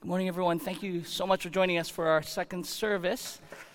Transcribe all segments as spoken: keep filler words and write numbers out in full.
Good morning, everyone. Thank you so much for joining us for our second service.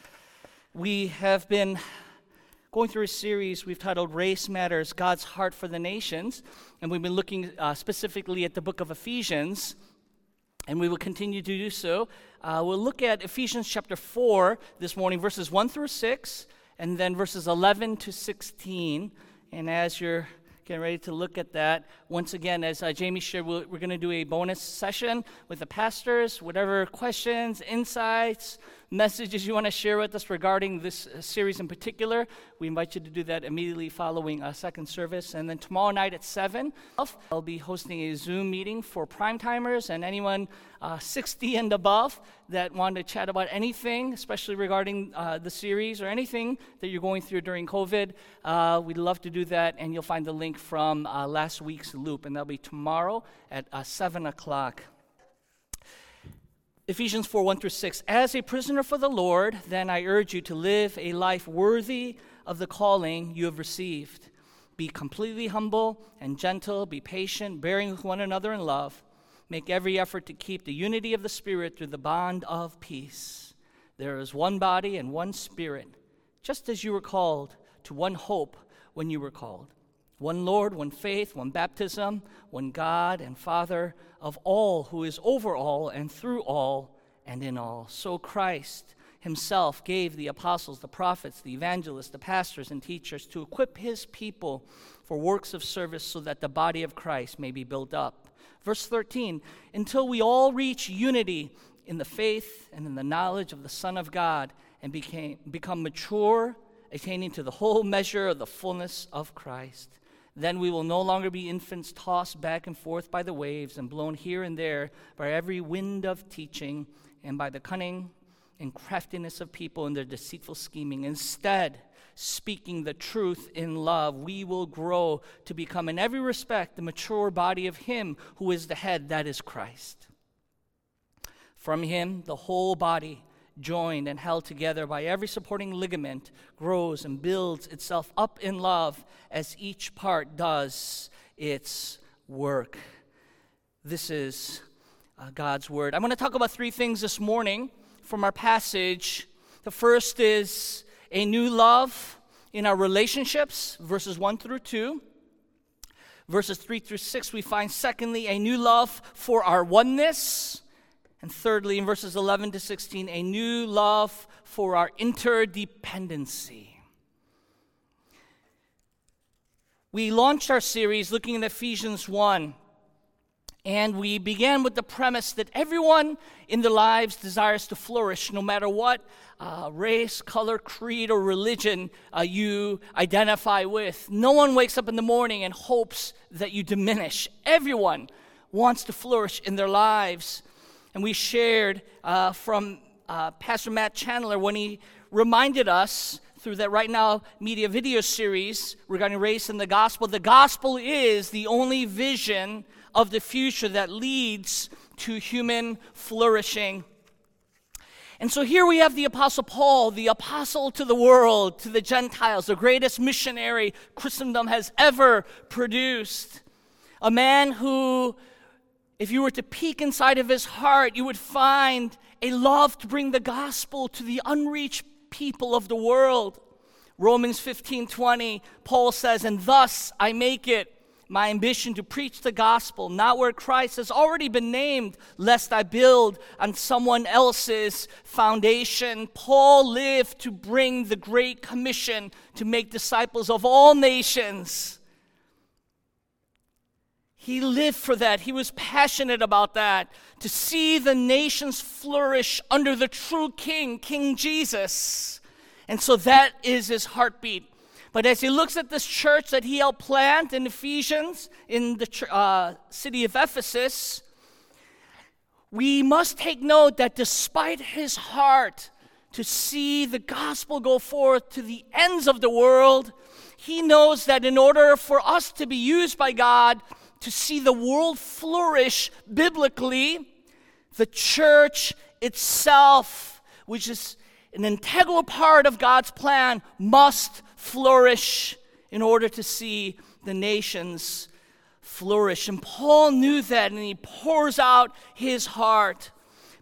We have been going through a series we've titled Race Matters, God's Heart for the Nations, and we've been looking uh, specifically at the book of Ephesians, and we will continue to do so. Uh, we'll look at Ephesians chapter four this morning, verses one through six, and then verses eleven to sixteen, and as you're getting ready to look at that, once again, as uh, Jamie shared, we'll, we're going to do a bonus session with the pastors. Whatever questions, insights, messages you want to share with us regarding this uh, series in particular, we invite you to do that immediately following a second service. And then tomorrow night at seven, I'll be hosting a Zoom meeting for prime timers and anyone uh, sixty and above that want to chat about anything, especially regarding uh, the series or anything that you're going through during COVID. Uh, we'd love to do that, and you'll find the link from uh, last week's loop, and that'll be tomorrow at uh, seven o'clock. Ephesians four, one through six. As a prisoner for the Lord, then I urge you to live a life worthy of the calling you have received. Be completely humble and gentle, be patient, bearing with one another in love. Make every effort to keep the unity of the Spirit through the bond of peace. There is one body and one Spirit, just as you were called to one hope when you were called. One Lord, one faith, one baptism, one God and Father of all, who is over all and through all and in all. So Christ himself gave the apostles, the prophets, the evangelists, the pastors, and teachers to equip his people for works of service so that the body of Christ may be built up. Verse thirteen, until we all reach unity in the faith and in the knowledge of the Son of God and became, become mature, attaining to the whole measure of the fullness of Christ. Then we will no longer be infants tossed back and forth by the waves and blown here and there by every wind of teaching and by the cunning and craftiness of people in their deceitful scheming. Instead, speaking the truth in love, we will grow to become in every respect the mature body of him who is the head, that is Christ. From him, the whole body, joined and held together by every supporting ligament, grows and builds itself up in love as each part does its work. This is uh, God's word. I'm going to talk about three things this morning from our passage. The first is a new love in our relationships, verses one through two. Verses three through six, we find, secondly, a new love for our oneness. And thirdly, in verses eleven to sixteen, a new love for our interdependency. We launched our series looking at Ephesians one, and we began with the premise that everyone in their lives desires to flourish, no matter what uh, race, color, creed, or religion uh, you identify with. No one wakes up in the morning and hopes that you diminish. Everyone wants to flourish in their lives. And we shared uh, from uh, Pastor Matt Chandler when he reminded us through that Right Now media video series regarding race and the gospel. The gospel is the only vision of the future that leads to human flourishing. And so here we have the Apostle Paul, the apostle to the world, to the Gentiles, the greatest missionary Christendom has ever produced. A man who, if you were to peek inside of his heart, you would find a love to bring the gospel to the unreached people of the world. Romans fifteen twenty, Paul says, and thus I make it my ambition to preach the gospel, not where Christ has already been named, lest I build on someone else's foundation. Paul lived to bring the Great Commission to make disciples of all nations. He lived for that. He was passionate about that, to see the nations flourish under the true King, King Jesus. And so that is his heartbeat. But as he looks at this church that he helped plant in Ephesians, in the uh, city of Ephesus, we must take note that despite his heart to see the gospel go forth to the ends of the world, he knows that in order for us to be used by God to see the world flourish biblically, the church itself, which is an integral part of God's plan, must flourish in order to see the nations flourish. And Paul knew that, and he pours out his heart.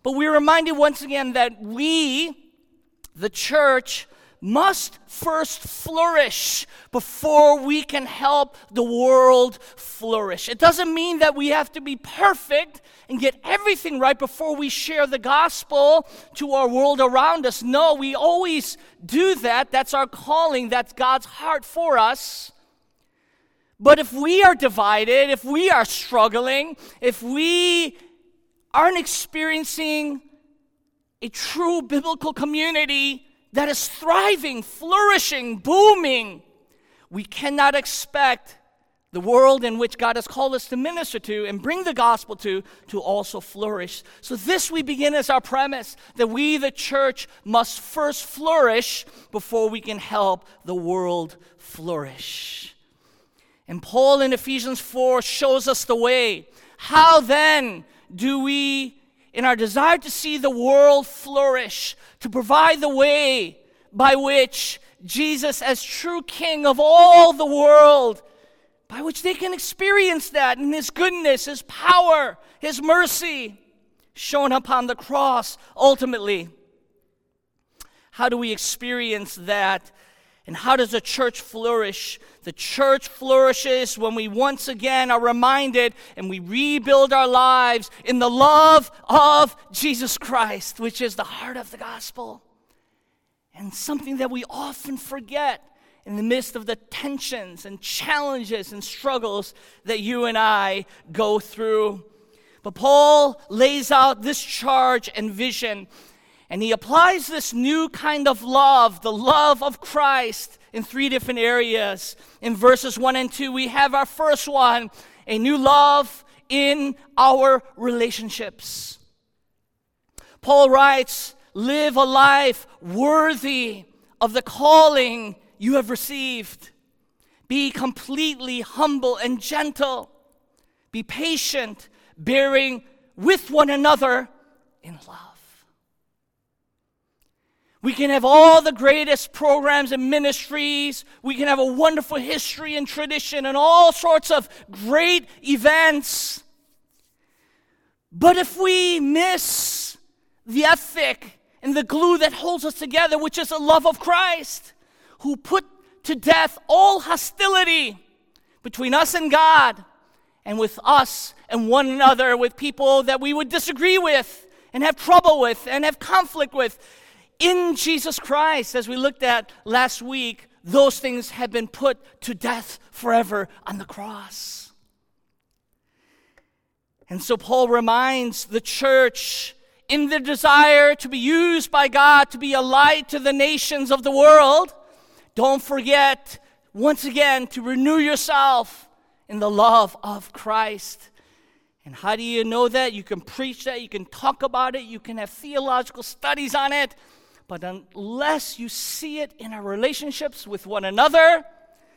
But we're reminded once again that we, the church, must first flourish before we can help the world flourish. It doesn't mean that we have to be perfect and get everything right before we share the gospel to our world around us. No, we always do that. That's our calling. That's God's heart for us. But if we are divided, if we are struggling, if we aren't experiencing a true biblical community that is thriving, flourishing, booming, we cannot expect the world in which God has called us to minister to and bring the gospel to, to also flourish. So this we begin as our premise, that we, the church, must first flourish before we can help the world flourish. And Paul in Ephesians four shows us the way. How then do we, in our desire to see the world flourish, to provide the way by which Jesus, as true King of all the world, by which they can experience that in His goodness, His power, His mercy, shown upon the cross ultimately? How do we experience that? And how does the church flourish? The church flourishes when we once again are reminded and we rebuild our lives in the love of Jesus Christ, which is the heart of the gospel. And something that we often forget in the midst of the tensions and challenges and struggles that you and I go through. But Paul lays out this charge and vision, and he applies this new kind of love, the love of Christ, in three different areas. In verses one and two, we have our first one, a new love in our relationships. Paul writes, live a life worthy of the calling you have received. Be completely humble and gentle. Be patient, bearing with one another in love. We can have all the greatest programs and ministries. We can have a wonderful history and tradition and all sorts of great events. But if we miss the ethic and the glue that holds us together, which is the love of Christ, who put to death all hostility between us and God, and with us and one another, with people that we would disagree with and have trouble with and have conflict with, in Jesus Christ, as we looked at last week, those things have been put to death forever on the cross. And so Paul reminds the church, in the desire to be used by God to be a light to the nations of the world, don't forget, once again, to renew yourself in the love of Christ. And how do you know that? You can preach that, you can talk about it, you can have theological studies on it, but unless you see it in our relationships with one another,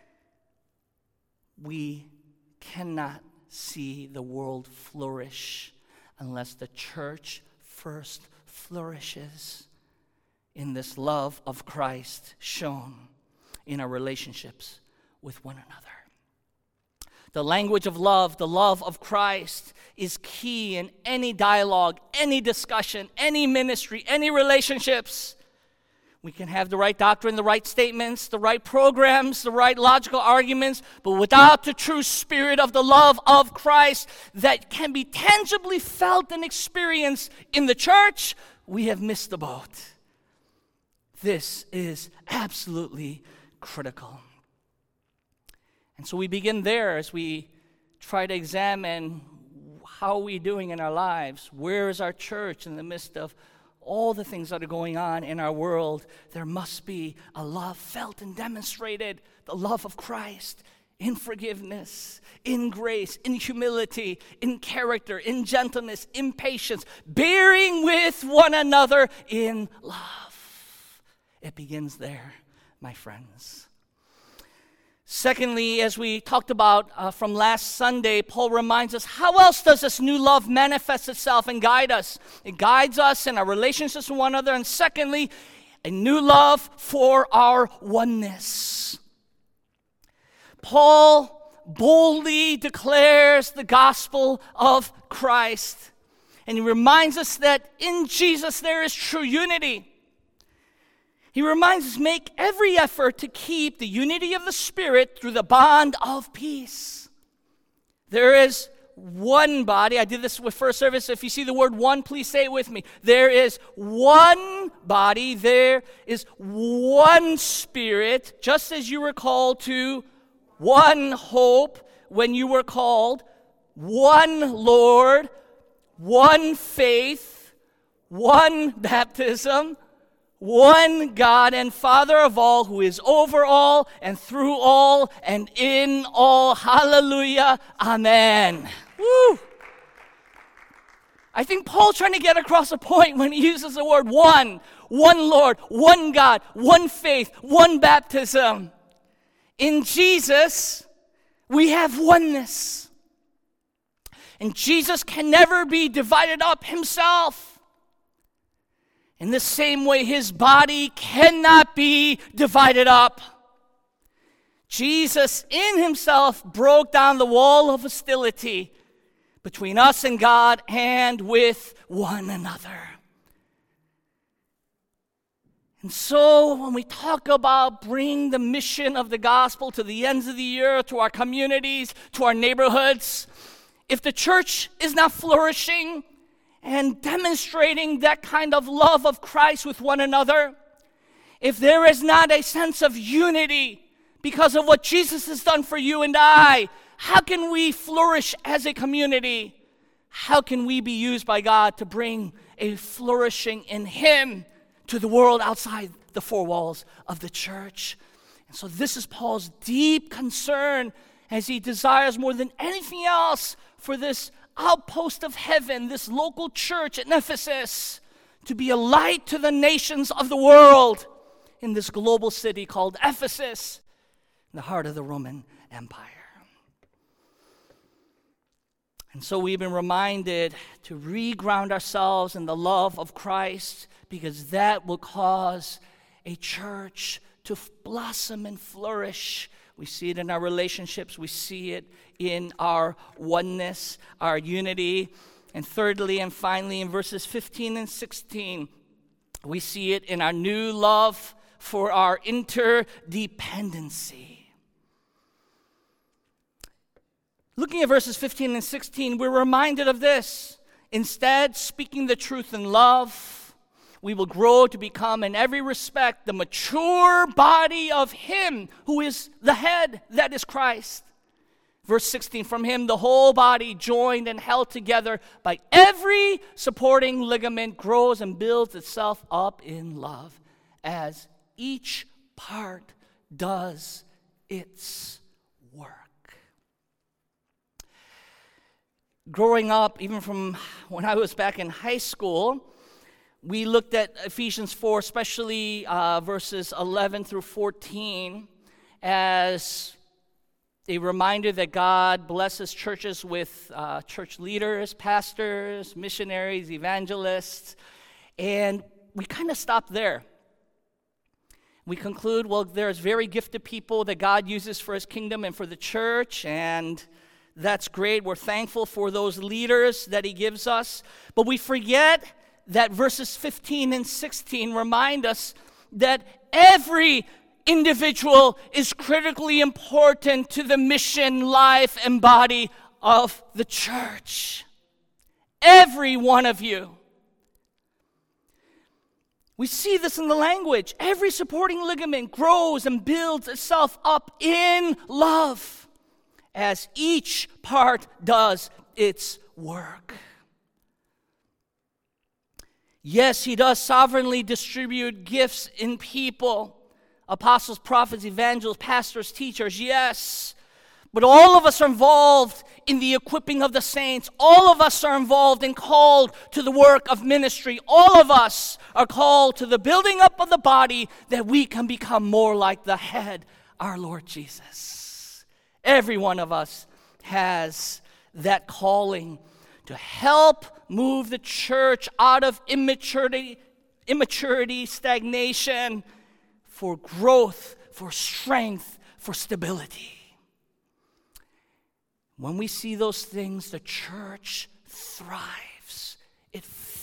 we cannot see the world flourish unless the church first flourishes in this love of Christ shown in our relationships with one another. The language of love, the love of Christ, is key in any dialogue, any discussion, any ministry, any relationships. We can have the right doctrine, the right statements, the right programs, the right logical arguments, but without the true spirit of the love of Christ that can be tangibly felt and experienced in the church, we have missed the boat. This is absolutely critical. And so we begin there as we try to examine how are we doing in our lives? Where is our church in the midst of all the things that are going on in our world? There must be a love felt and demonstrated, the love of Christ in forgiveness, in grace, in humility, in character, in gentleness, in patience, bearing with one another in love. It begins there, my friends. Secondly, as we talked about uh, from last Sunday, Paul reminds us, how else does this new love manifest itself and guide us? It guides us in our relationships with one another. And secondly, a new love for our oneness. Paul boldly declares the gospel of Christ. And he reminds us that in Jesus there is true unity. He reminds us, make every effort to keep the unity of the Spirit through the bond of peace. There is one body. I did this with first service. If you see the word one, please say it with me. There is one body. There is one Spirit, just as you were called to one hope when you were called, one Lord, one faith, one baptism, one God and Father of all, who is over all and through all and in all. Hallelujah. Amen. Woo! I think Paul's trying to get across a point when he uses the word one. One Lord, one God, one faith, one baptism. In Jesus, we have oneness. And Jesus can never be divided up himself. In the same way, his body cannot be divided up. Jesus in himself broke down the wall of hostility between us and God and with one another. And so when we talk about bringing the mission of the gospel to the ends of the earth, to our communities, to our neighborhoods, if the church is not flourishing and demonstrating that kind of love of Christ with one another, if there is not a sense of unity because of what Jesus has done for you and I, how can we flourish as a community? How can we be used by God to bring a flourishing in him to the world outside the four walls of the church? And so this is Paul's deep concern as he desires more than anything else for this outpost of heaven, this local church in Ephesus, to be a light to the nations of the world in this global city called Ephesus, in the heart of the Roman Empire. And so we've been reminded to reground ourselves in the love of Christ, because that will cause a church to blossom and flourish. We see it in our relationships. We see it in our oneness, our unity. And thirdly and finally, in verses fifteen and sixteen, we see it in our new love for our interdependency. Looking at verses fifteen and sixteen, we're reminded of this. Instead, speaking the truth in love, we will grow to become in every respect the mature body of him who is the head, that is Christ. Verse sixteen, from him the whole body, joined and held together by every supporting ligament, grows and builds itself up in love as each part does its work. Growing up, even from when I was back in high school, we looked at Ephesians four, especially uh, verses eleven through fourteen, as a reminder that God blesses churches with uh, church leaders, pastors, missionaries, evangelists, and we kind of stop there. We conclude, well, there's very gifted people that God uses for his kingdom and for the church, and that's great. We're thankful for those leaders that he gives us, but we forget that verses fifteen and sixteen remind us that every individual is critically important to the mission, life, and body of the church. Every one of you. We see this in the language. Every supporting ligament grows and builds itself up in love as each part does its work. Yes, he does sovereignly distribute gifts in people. Apostles, prophets, evangelists, pastors, teachers, yes. But all of us are involved in the equipping of the saints. All of us are involved and called to the work of ministry. All of us are called to the building up of the body that we can become more like the head, our Lord Jesus. Every one of us has that calling to help move the church out of immaturity, immaturity, stagnation, for growth, for strength, for stability. When we see those things, the church thrives.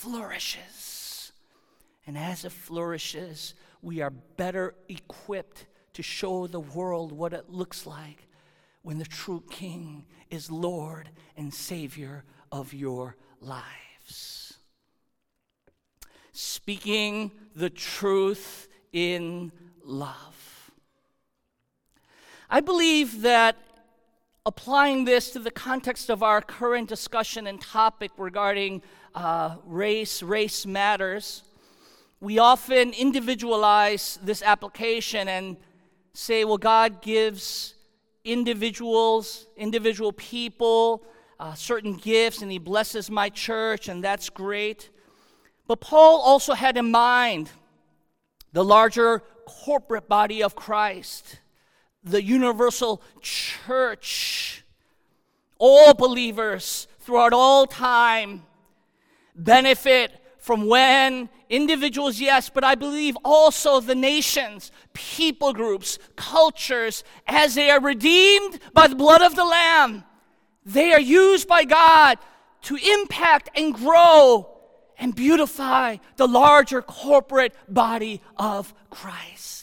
flourishes. And as it flourishes, we are better equipped to show the world what it looks like when the true King is Lord and Savior of your lives. Speaking the truth in love. I believe that applying this to the context of our current discussion and topic regarding uh, race, race matters, we often individualize this application and say, well, God gives individuals, individual people, uh, certain gifts, and he blesses my church, and that's great. But Paul also had in mind the larger corporate body of Christ, the universal church. All believers throughout all time benefit from when individuals, yes, but I believe also the nations, people groups, cultures, as they are redeemed by the blood of the Lamb, they are used by God to impact and grow and beautify the larger corporate body of Christ.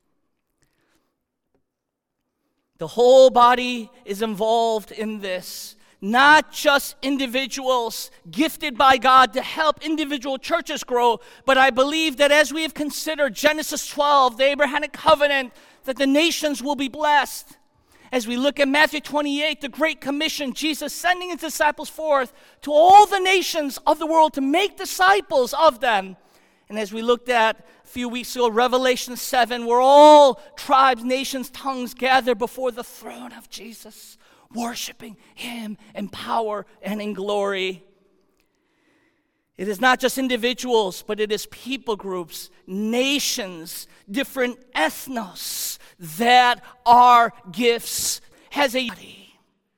The whole body is involved in this. Not just individuals gifted by God to help individual churches grow, but I believe that as we have considered Genesis twelve, the Abrahamic covenant, that the nations will be blessed. As we look at Matthew twenty-eight, the Great Commission, Jesus sending his disciples forth to all the nations of the world to make disciples of them. And as we looked at a few weeks ago, Revelation seven, where all tribes, nations, tongues gather before the throne of Jesus, worshiping him in power and in glory. It is not just individuals, but it is people groups, nations, different ethnos that are gifts has a body.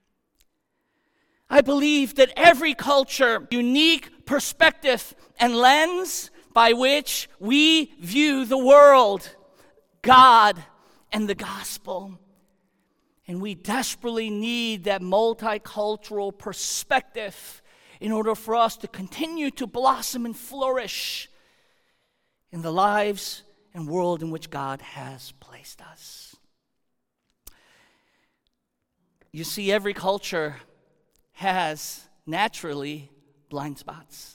I believe that every culture, unique perspective and lens by which we view the world, God, and the gospel. And we desperately need that multicultural perspective in order for us to continue to blossom and flourish in the lives and world in which God has placed us. You see, every culture has naturally blind spots.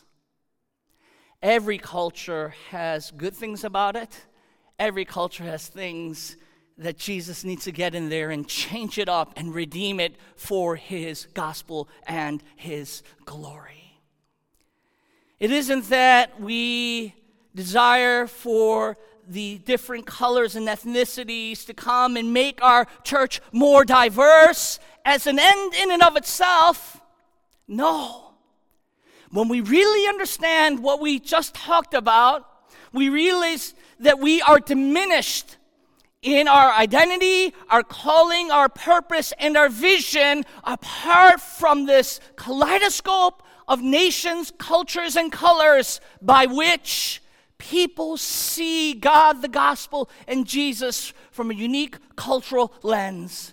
Every culture has good things about it. Every culture has things that Jesus needs to get in there and change it up and redeem it for his gospel and his glory. It isn't that we desire for the different colors and ethnicities to come and make our church more diverse as an end in and of itself. No. When we really understand what we just talked about, we realize that we are diminished in our identity, our calling, our purpose, and our vision apart from this kaleidoscope of nations, cultures, and colors by which people see God, the gospel, and Jesus from a unique cultural lens.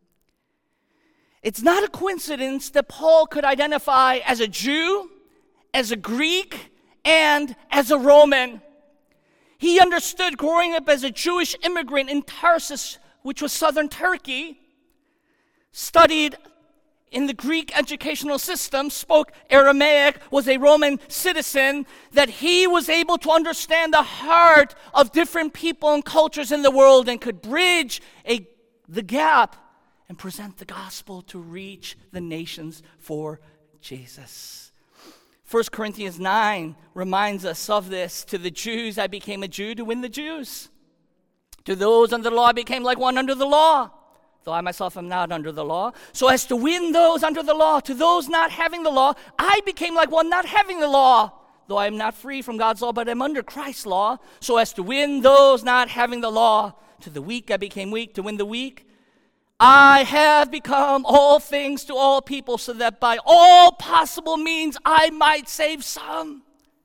It's not a coincidence that Paul could identify as a Jew, as a Greek, and as a Roman. He understood growing up as a Jewish immigrant in Tarsus, which was southern Turkey, studied in the Greek educational system, spoke Aramaic, was a Roman citizen, that he was able to understand the heart of different people and cultures in the world and could bridge a, the gap and present the gospel to reach the nations for Jesus. First Corinthians nine reminds us of this. To the Jews, I became a Jew to win the Jews. To those under the law, I became like one under the law, though I myself am not under the law, so as to win those under the law. To those not having the law, I became like one not having the law, though I am not free from God's law, but am under Christ's law, so as to win those not having the law. To the weak, I became weak to win the weak. I have become all things to all people, so that by all possible means I might save some.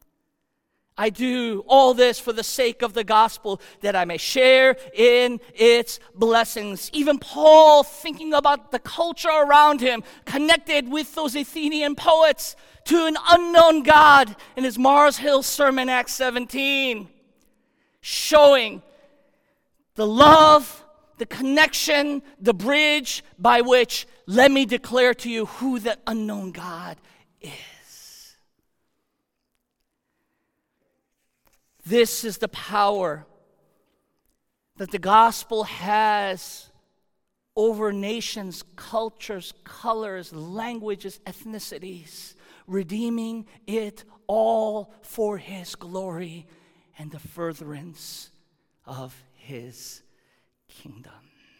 I do all this for the sake of the gospel, that I may share in its blessings. Even Paul, thinking about the culture around him, connected with those Athenian poets, to an unknown God in his Mars Hill sermon, Acts seventeen, showing the love, the connection, the bridge by which, let me declare to you who that unknown God is. This is the power that the gospel has over nations, cultures, colors, languages, ethnicities, redeeming it all for his glory and the furtherance of his kingdom.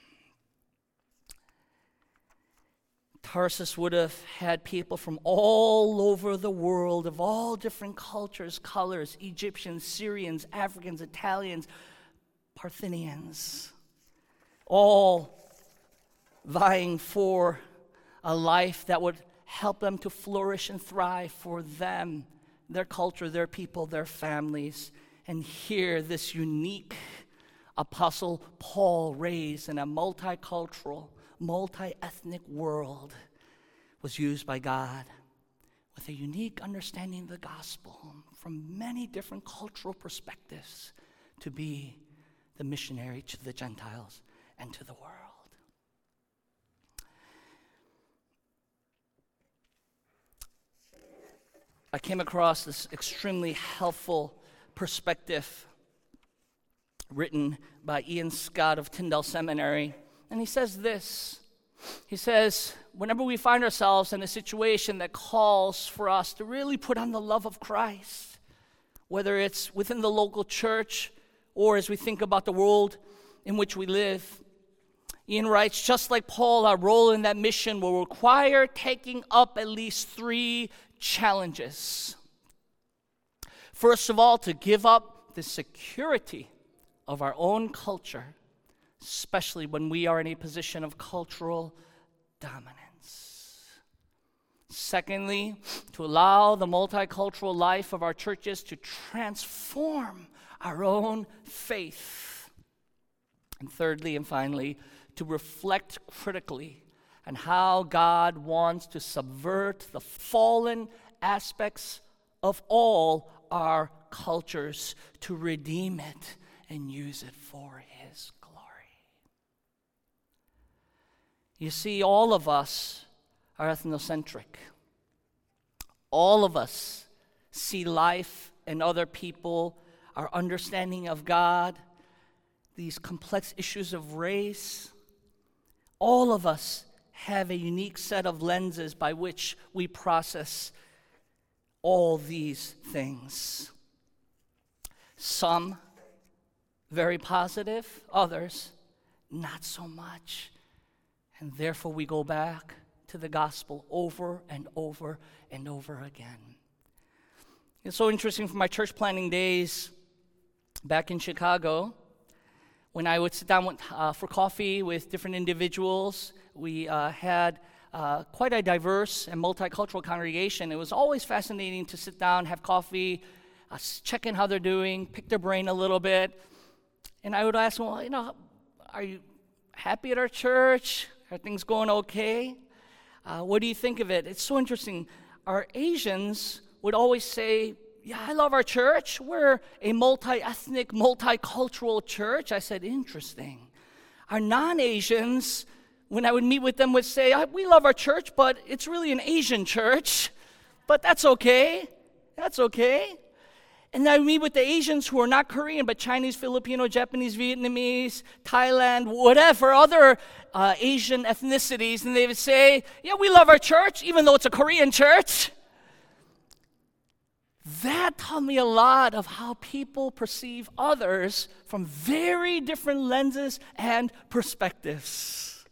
Tarsus would have had people from all over the world, of all different cultures, colors, Egyptians, Syrians, Africans, Italians, Parthians, all vying for a life that would help them to flourish and thrive for them, their culture, their people, their families. And here, this unique Apostle Paul, raised in a multicultural, multi-ethnic world, was used by God with a unique understanding of the gospel from many different cultural perspectives to be the missionary to the Gentiles and to the world. I came across this extremely helpful perspective written by Ian Scott of Tyndale Seminary. And he says this. He says, whenever we find ourselves in a situation that calls for us to really put on the love of Christ, whether it's within the local church or as we think about the world in which we live, Ian writes, just like Paul, our role in that mission will require taking up at least three challenges. First of all, to give up the security of our own culture, especially when we are in a position of cultural dominance. Secondly, to allow the multicultural life of our churches to transform our own faith. And thirdly and finally, to reflect critically on how God wants to subvert the fallen aspects of all our cultures to redeem it and use it for his glory. You see, all of us are ethnocentric. All of us see life and other people, our understanding of God, these complex issues of race. All of us have a unique set of lenses by which we process all these things. Some very positive, others not so much. And therefore we go back to the gospel over and over and over again. It's so interesting from my church planning days back in Chicago, when I would sit down with, uh, for coffee with different individuals. We uh, had uh, quite a diverse and multicultural congregation. It was always fascinating to sit down, have coffee, uh, check in how they're doing, pick their brain a little bit. And I would ask them, well, you know, are you happy at our church? Are things going okay? Uh, what do you think of it? It's so interesting. Our Asians would always say, yeah, I love our church. We're a multi-ethnic, multicultural church. I said, interesting. Our non-Asians, when I would meet with them, would say, we love our church, but it's really an Asian church. But that's okay. That's okay. And I meet with the Asians who are not Korean, but Chinese, Filipino, Japanese, Vietnamese, Thailand, whatever, other uh, Asian ethnicities. And they would say, yeah, we love our church, even though it's a Korean church. That taught me a lot of how people perceive others from very different lenses and perspectives.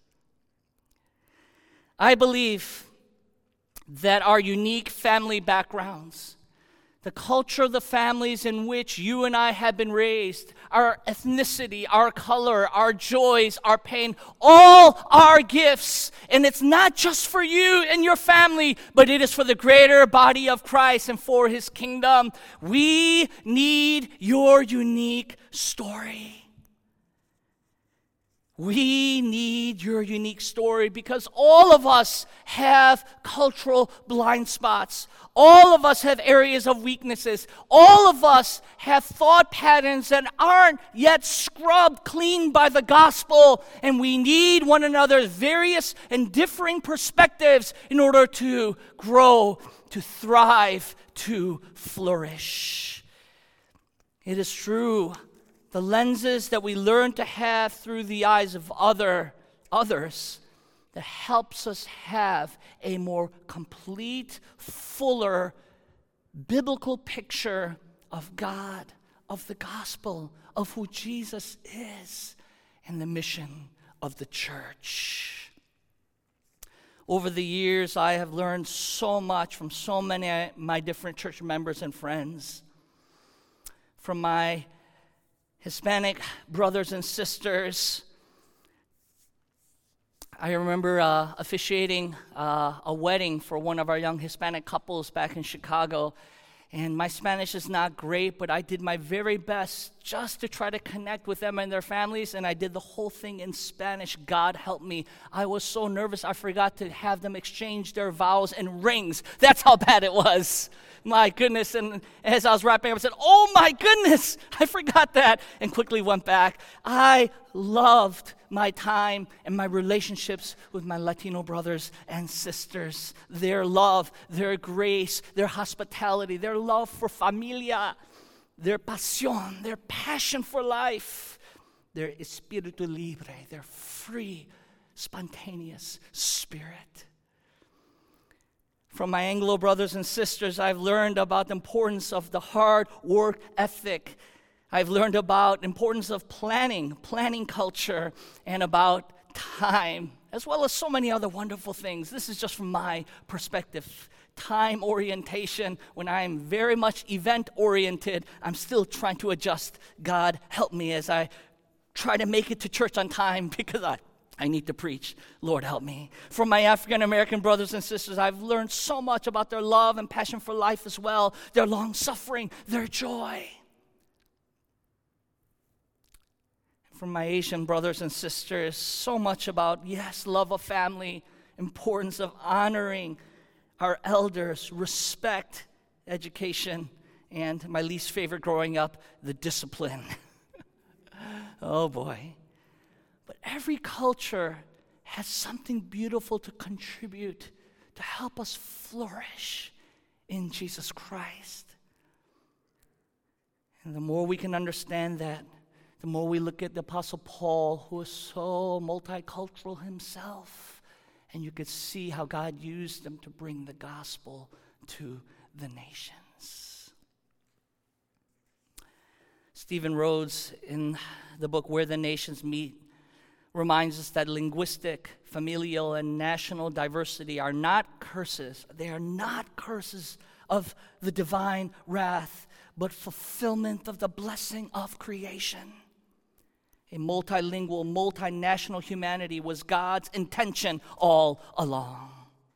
I believe that our unique family backgrounds, the culture of the families in which you and I have been raised, our ethnicity, our color, our joys, our pain, all are gifts. And it's not just for you and your family, but it is for the greater body of Christ and for his kingdom. We need your unique story. We need your unique story because all of us have cultural blind spots. All of us have areas of weaknesses. All of us have thought patterns that aren't yet scrubbed clean by the gospel. And we need one another's various and differing perspectives in order to grow, to thrive, to flourish. It is true. The lenses that we learn to have through the eyes of other others that helps us have a more complete, fuller, biblical picture of God, of the gospel, of who Jesus is, and the mission of the church. Over the years, I have learned so much from so many of my different church members and friends. From my Hispanic brothers and sisters. I remember uh, officiating uh, a wedding for one of our young Hispanic couples back in Chicago. And my Spanish is not great, but I did my very best just to try to connect with them and their families, and I did the whole thing in Spanish. God help me. I was so nervous, I forgot to have them exchange their vows and rings. That's how bad it was. My goodness. And as I was wrapping up, I said, oh my goodness, I forgot that, and quickly went back. I loved my time and my relationships with my Latino brothers and sisters. Their love, their grace, their hospitality, their love for familia, their pasión, their passion for life, their espíritu libre, their free, spontaneous spirit. From my Anglo brothers and sisters, I've learned about the importance of the hard work ethic. I've learned about the importance of planning, planning culture, and about time, as well as so many other wonderful things. This is just from my perspective. Time orientation, when I'm very much event-oriented, I'm still trying to adjust. God, help me as I try to make it to church on time because I I need to preach. Lord, help me. From my African-American brothers and sisters, I've learned so much about their love and passion for life as well, their long-suffering, their joy. From my Asian brothers and sisters, so much about, yes, love of family, importance of honoring our elders, respect, education, and my least favorite growing up, the discipline. Oh boy. But every culture has something beautiful to contribute to help us flourish in Jesus Christ. And the more we can understand that, the more we look at the Apostle Paul, who is so multicultural himself, and you could see how God used him to bring the gospel to the nations. Stephen Rhodes, in the book Where the Nations Meet, reminds us that linguistic, familial, and national diversity are not curses. They are not curses of the divine wrath, but fulfillment of the blessing of creation. A multilingual, multinational humanity was God's intention all along.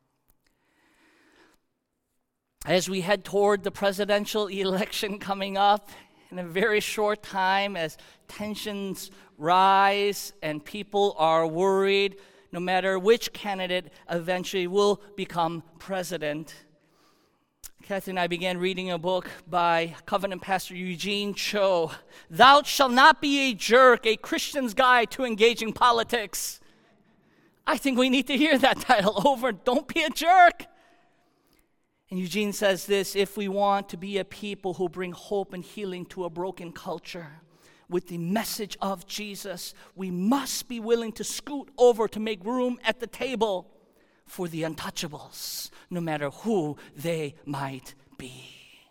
As we head toward the presidential election coming up in a very short time, as tensions rise and people are worried, no matter which candidate eventually will become president, Kathy and I began reading a book by Covenant pastor Eugene Cho, Thou Shalt Not Be a Jerk, A Christian's Guide to Engaging Politics. I think we need to hear that title over. Don't be a jerk. And Eugene says this, if we want to be a people who bring hope and healing to a broken culture with the message of Jesus, we must be willing to scoot over to make room at the table for the untouchables, no matter who they might be.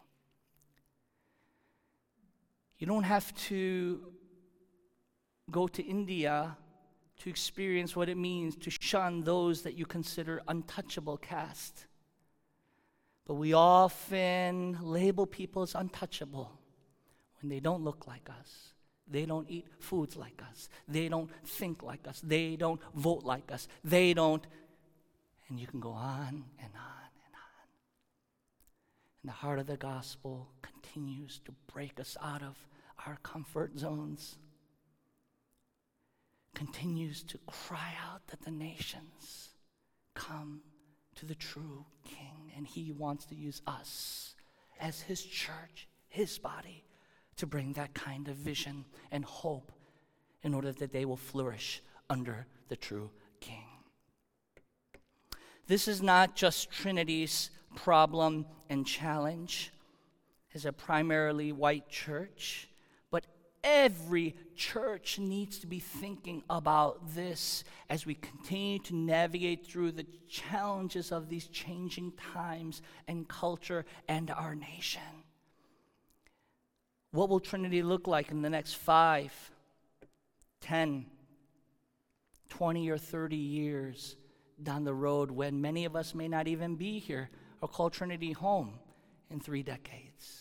You don't have to go to India to experience what it means to shun those that you consider untouchable caste. But we often label people as untouchable when they don't look like us. They don't eat foods like us. They don't think like us. They don't vote like us. They don't, and you can go on and on and on. And the heart of the gospel continues to break us out of our comfort zones, continues to cry out that the nations come to the true King. And he wants to use us as his church, his body, to bring that kind of vision and hope in order that they will flourish under the true King. This is not just Trinity's problem and challenge as a primarily white church, but every church needs to be thinking about this as we continue to navigate through the challenges of these changing times and culture and our nation. What will Trinity look like in the next five, ten, twenty, or thirty years down the road when many of us may not even be here or call Trinity home in three decades?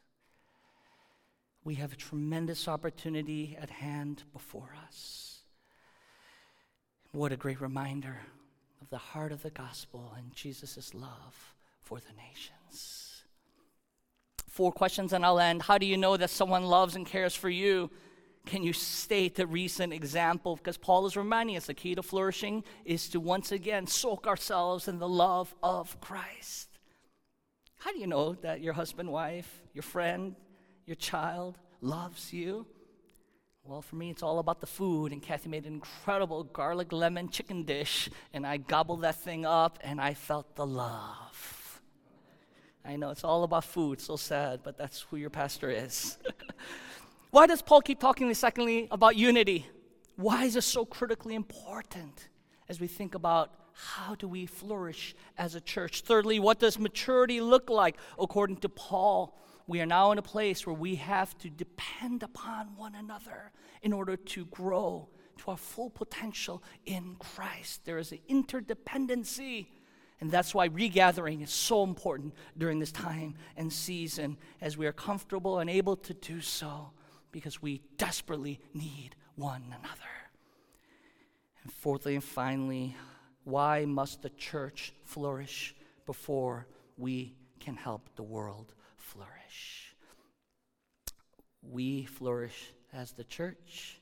We have a tremendous opportunity at hand before us. What a great reminder of the heart of the gospel and Jesus' love for the nations. Four questions and I'll end. How do you know that someone loves and cares for you? Can you state the recent example? Because Paul is reminding us the key to flourishing is to once again soak ourselves in the love of Christ. How do you know that your husband, wife, your friend, your child loves you? Well, for me, it's all about the food, and Kathy made an incredible garlic lemon chicken dish, and I gobbled that thing up, and I felt the love. I know, it's all about food, so sad, but that's who your pastor is. Why does Paul keep talking, secondly, about unity? Why is it so critically important as we think about how do we flourish as a church? Thirdly, what does maturity look like? According to Paul, we are now in a place where we have to depend upon one another in order to grow to our full potential in Christ. There is an interdependency, and that's why regathering is so important during this time and season as we are comfortable and able to do so because we desperately need one another. And fourthly and finally, why must the church flourish before we can help the world flourish? We flourish as the church.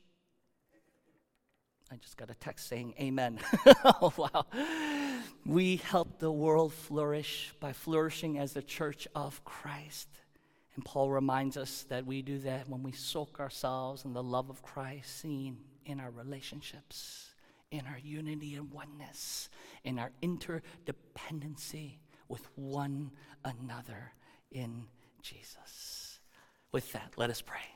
I just got a text saying amen. Oh, wow. We help the world flourish by flourishing as the church of Christ. And Paul reminds us that we do that when we soak ourselves in the love of Christ seen in our relationships, in our unity and oneness, in our interdependency with one another in Jesus. With that, let us pray.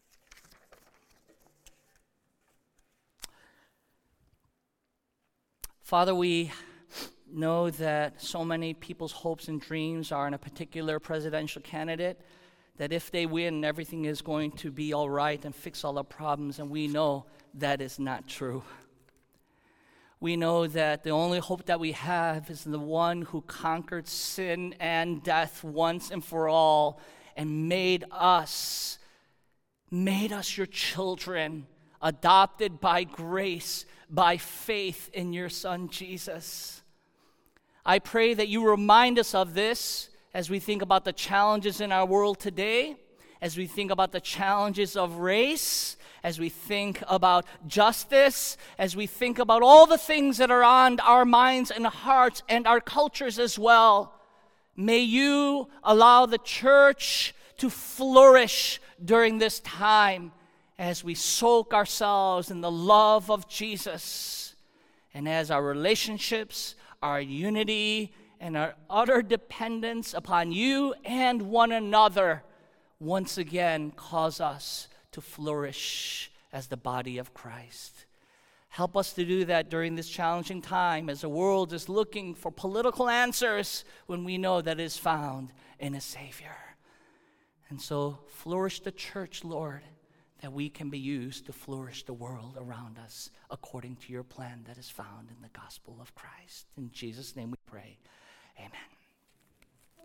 Father, we know that so many people's hopes and dreams are in a particular presidential candidate, that if they win, everything is going to be all right and fix all our problems, and we know that is not true. We know that the only hope that we have is in the one who conquered sin and death once and for all and made us, made us your children, adopted by grace, by faith in your Son, Jesus. I pray that you remind us of this as we think about the challenges in our world today, as we think about the challenges of race, as we think about justice, as we think about all the things that are on our minds and hearts and our cultures as well. May you allow the church to flourish during this time as we soak ourselves in the love of Jesus, and as our relationships, our unity, and our utter dependence upon you and one another once again cause us to flourish as the body of Christ. Help us to do that during this challenging time as the world is looking for political answers when we know that it is found in a Savior. And so flourish the church, Lord, that we can be used to flourish the world around us according to your plan that is found in the gospel of Christ. In Jesus' name we pray. Amen.